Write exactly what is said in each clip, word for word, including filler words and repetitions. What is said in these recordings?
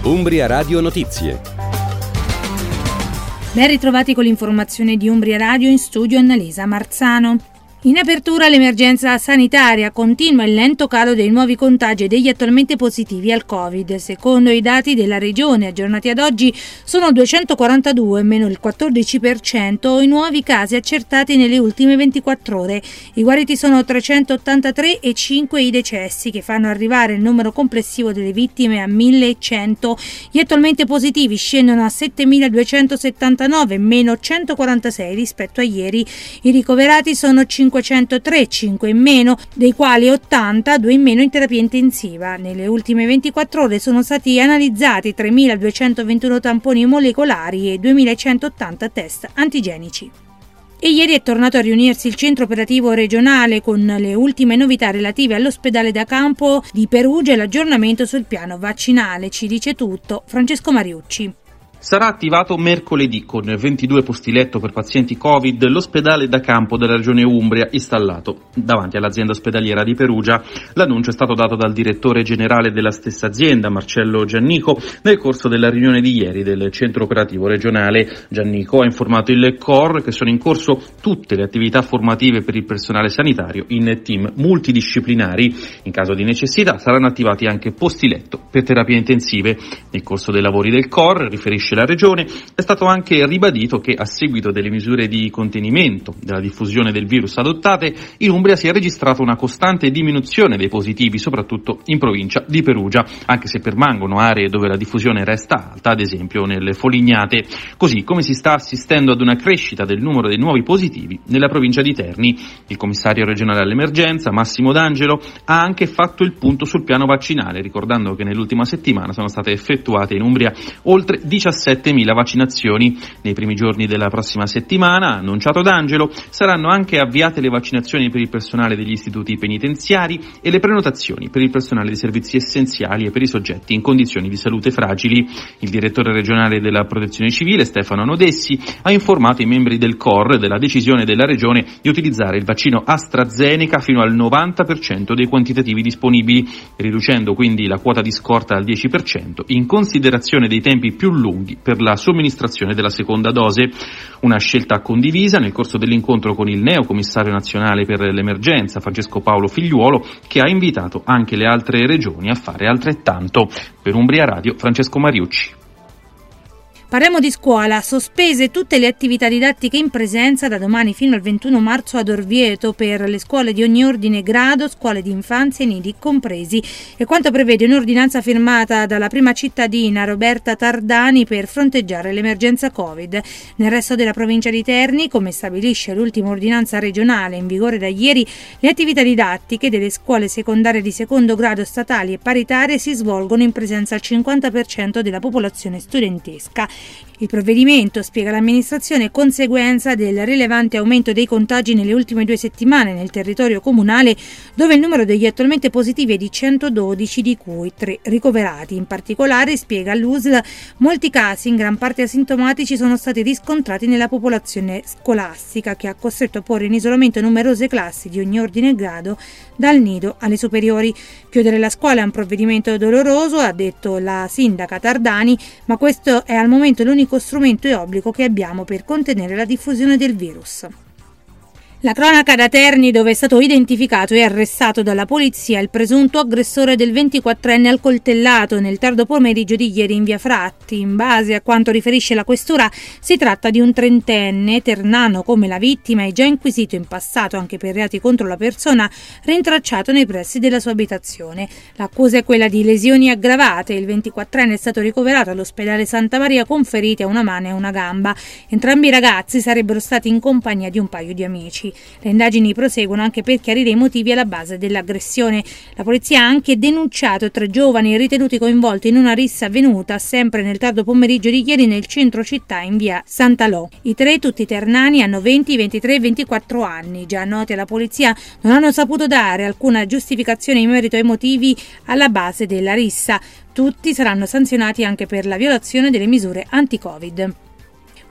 Umbria Radio Notizie. Ben ritrovati con l'informazione di Umbria Radio, in studio Annalisa Marzano. In apertura l'emergenza sanitaria, continua il lento calo dei nuovi contagi e degli attualmente positivi al Covid. Secondo i dati della regione aggiornati ad oggi sono duecentoquarantadue, meno il quattordici per cento, i nuovi casi accertati nelle ultime ventiquattro ore. I guariti sono trecentottantatré e cinque i decessi, che fanno arrivare il numero complessivo delle vittime a millecento. Gli attualmente positivi scendono a settemiladuecentosettantanove, meno centoquarantasei rispetto a ieri. I ricoverati sono cinquecentotre, cinque in meno, dei quali ottanta, due in meno in terapia intensiva. Nelle ultime ventiquattro ore sono stati analizzati tremiladuecentoventuno tamponi molecolari e duemilacentoottanta test antigenici. E ieri è tornato a riunirsi il centro operativo regionale con le ultime novità relative all'ospedale da campo di Perugia e l'aggiornamento sul piano vaccinale. Ci dice tutto Francesco Mariucci. Sarà attivato mercoledì con ventidue posti letto per pazienti Covid l'ospedale da campo della regione Umbria installato davanti all'azienda ospedaliera di Perugia. L'annuncio è stato dato dal direttore generale della stessa azienda, Marcello Giannico, nel corso della riunione di ieri del centro operativo regionale. Giannico ha informato il C O R che sono in corso tutte le attività formative per il personale sanitario in team multidisciplinari. In caso di necessità saranno attivati anche posti letto per terapie intensive. Nel corso dei lavori del C O R, riferisce la regione, è stato anche ribadito che a seguito delle misure di contenimento della diffusione del virus adottate, in Umbria si è registrata una costante diminuzione dei positivi, soprattutto in provincia di Perugia, anche se permangono aree dove la diffusione resta alta, ad esempio nelle Folignate, così come si sta assistendo ad una crescita del numero dei nuovi positivi nella provincia di Terni. Il commissario regionale all'emergenza, Massimo D'Angelo, ha anche fatto il punto sul piano vaccinale, ricordando che nell'ultima settimana sono state effettuate in Umbria oltre diciassettemila vaccinazioni. Nei primi giorni della prossima settimana, ha annunciato D'Angelo, saranno anche avviate le vaccinazioni per il personale degli istituti penitenziari e le prenotazioni per il personale dei servizi essenziali e per i soggetti in condizioni di salute fragili. Il direttore regionale della Protezione Civile, Stefano Nodessi, ha informato i membri del C O R della decisione della regione di utilizzare il vaccino AstraZeneca fino al novanta per cento dei quantitativi disponibili, riducendo quindi la quota di scorta al dieci per cento in considerazione dei tempi più lunghi per la somministrazione della seconda dose. Una scelta condivisa nel corso dell'incontro con il neo commissario nazionale per l'emergenza, Francesco Paolo Figliuolo, che ha invitato anche le altre regioni a fare altrettanto. Per Umbria Radio, Francesco Mariucci. Parliamo di scuola, sospese tutte le attività didattiche in presenza da domani fino al ventuno marzo ad Orvieto per le scuole di ogni ordine e grado, scuole di infanzia e nidi compresi, e quanto prevede un'ordinanza firmata dalla prima cittadina Roberta Tardani per fronteggiare l'emergenza Covid. Nel resto della provincia di Terni, come stabilisce l'ultima ordinanza regionale in vigore da ieri, le attività didattiche delle scuole secondarie di secondo grado statali e paritarie si svolgono in presenza al cinquanta per cento della popolazione studentesca. Il provvedimento, spiega l'amministrazione, è conseguenza del rilevante aumento dei contagi nelle ultime due settimane nel territorio comunale, dove il numero degli attualmente positivi è di centododici, di cui tre ricoverati. In particolare, spiega l'U S L, molti casi, in gran parte asintomatici, sono stati riscontrati nella popolazione scolastica, che ha costretto a porre in isolamento numerose classi di ogni ordine e grado, dal nido alle superiori. Chiudere la scuola è un provvedimento doloroso, ha detto la sindaca Tardani, ma questo è al momento l'unico strumento e obbligo che abbiamo per contenere la diffusione del virus. La cronaca da Terni, dove è stato identificato e arrestato dalla polizia il presunto aggressore del ventiquattrenne accoltellato nel tardo pomeriggio di ieri in via Fratti. In base a quanto riferisce la questura, si tratta di un trentenne, ternano come la vittima e già inquisito in passato anche per reati contro la persona, rintracciato nei pressi della sua abitazione. L'accusa è quella di lesioni aggravate. Il ventiquattrenne è stato ricoverato all'ospedale Santa Maria con ferite a una mano e a una gamba. Entrambi i ragazzi sarebbero stati in compagnia di un paio di amici. Le indagini proseguono anche per chiarire i motivi alla base dell'aggressione. La polizia ha anche denunciato tre giovani ritenuti coinvolti in una rissa avvenuta sempre nel tardo pomeriggio di ieri nel centro città in via Sant'Alò. I tre, tutti ternani, hanno venti, ventitré e ventiquattro anni. Già noti alla polizia, non hanno saputo dare alcuna giustificazione in merito ai motivi alla base della rissa. Tutti saranno sanzionati anche per la violazione delle misure anti-Covid.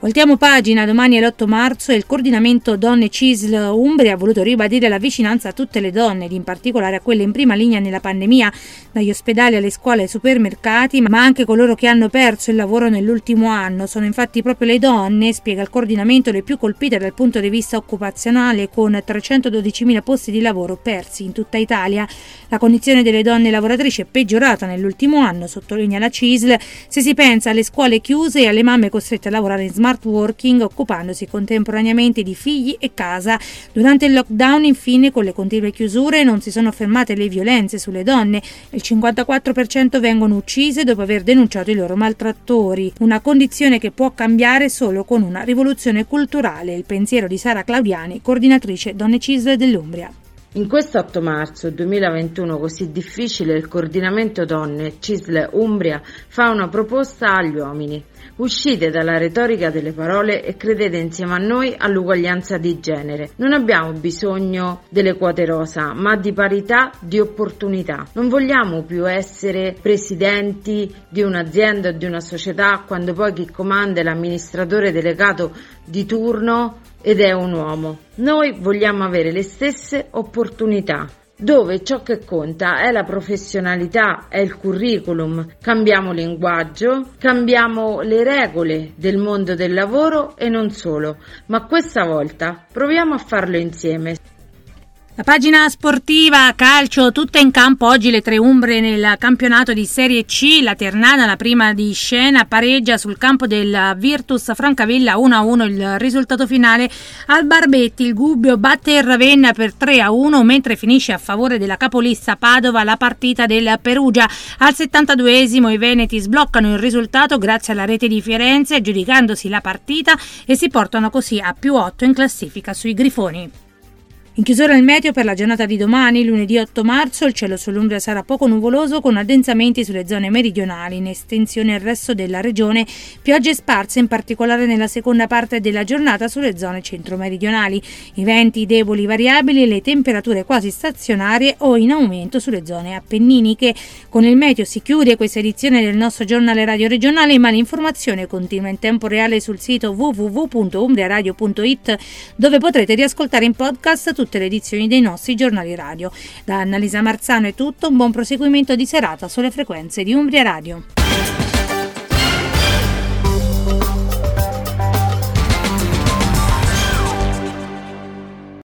Voltiamo pagina, domani è l'otto marzo e il coordinamento Donne C I S L Umbria ha voluto ribadire la vicinanza a tutte le donne ed in particolare a quelle in prima linea nella pandemia, dagli ospedali alle scuole ai supermercati, ma anche coloro che hanno perso il lavoro nell'ultimo anno. Sono infatti proprio le donne, spiega il coordinamento, le più colpite dal punto di vista occupazionale, con trecentododicimila posti di lavoro persi in tutta Italia. La condizione delle donne lavoratrici è peggiorata nell'ultimo anno, sottolinea la C I S L, se si pensa alle scuole chiuse e alle mamme costrette a lavorare in smart working, occupandosi contemporaneamente di figli e casa. Durante il lockdown, infine, con le continue chiusure non si sono fermate le violenze sulle donne. Il cinquantaquattro per cento vengono uccise dopo aver denunciato i loro maltrattori, una condizione che può cambiare solo con una rivoluzione culturale. Il pensiero di Sara Claudiani, coordinatrice Donne C I S L dell'Umbria. In questo otto marzo duemilaventuno così difficile, il coordinamento Donne C I S L Umbria fa una proposta agli uomini. Uscite dalla retorica delle parole e credete insieme a noi all'uguaglianza di genere. Non abbiamo bisogno delle quote rosa, ma di parità di opportunità. Non vogliamo più essere presidenti di un'azienda o di una società quando poi chi comanda è l'amministratore delegato di turno ed è un uomo. Noi vogliamo avere le stesse opportunità, dove ciò che conta è la professionalità, è il curriculum. Cambiamo linguaggio, cambiamo le regole del mondo del lavoro e non solo, ma questa volta proviamo a farlo insieme. La pagina sportiva calcio, tutta in campo oggi le tre umbre nel campionato di Serie C. La Ternana, la prima di scena, pareggia sul campo del Virtus Francavilla uno a uno il risultato finale. Al Barbetti il Gubbio batte il Ravenna per tre a uno, mentre finisce a favore della capolista Padova la partita del Perugia. Al settantaduesimo i veneti sbloccano il risultato grazie alla rete di Firenze, aggiudicandosi la partita, e si portano così a più otto in classifica sui Grifoni. In chiusura il meteo per la giornata di domani, lunedì otto marzo, il cielo sull'Umbria sarà poco nuvoloso con addensamenti sulle zone meridionali, in estensione al resto della regione, piogge sparse in particolare nella seconda parte della giornata sulle zone centro-meridionali, i venti deboli variabili e le temperature quasi stazionarie o in aumento sulle zone appenniniche. Con il meteo si chiude questa edizione del nostro giornale radio regionale, ma l'informazione continua in tempo reale sul sito w w w punto umbriaradio punto i t, dove potrete riascoltare in podcast tutte le edizioni dei nostri giornali radio. Da Annalisa Marzano è tutto, un buon proseguimento di serata sulle frequenze di Umbria Radio.